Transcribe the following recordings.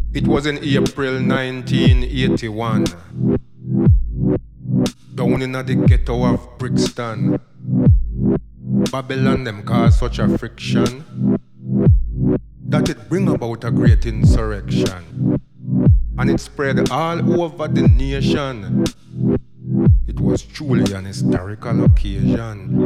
It was in April 1981, down in the ghetto of Brixton. Babylon them cause such a friction that it bring about a great insurrection, and it spread all over the nation. It was truly an historical occasion.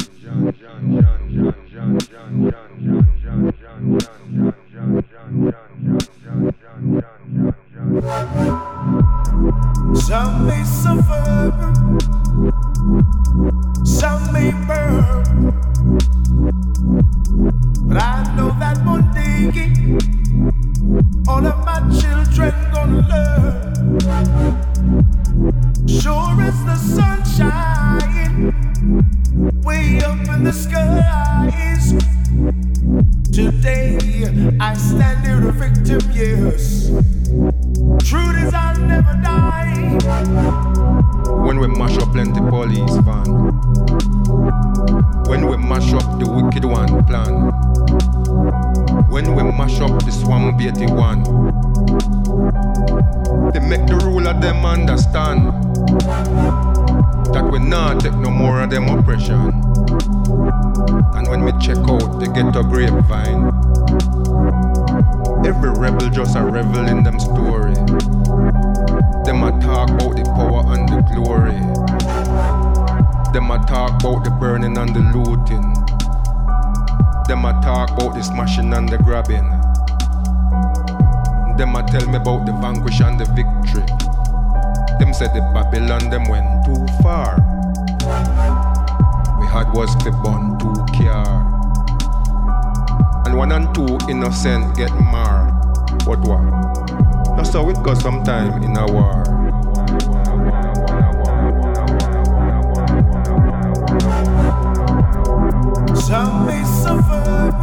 Some may suffer, some may burn, but I know that one day all of my children gonna learn. Sure as the sun shines way up in the skies, today I stand here a victim, yes. Truth is I'll never die. When we mash up plenty police van, when we mash up the wicked one plan, when we mash up the swamp 81, they make the ruler them understand that we not take no more of them oppression. And when we check out the ghetto grapevine, every rebel just a revel in them story. Them a talk about the power and the glory. Them a talk about the burning and the looting. Them a talk about the smashing and the grabbing. Them a tell me about the vanquish and the victory. Them said the Babylon them went too far. We had was to burn 2 car. And 1 and 2 innocent get marred. But what? That's how it goes sometime in a war. Some may suffer,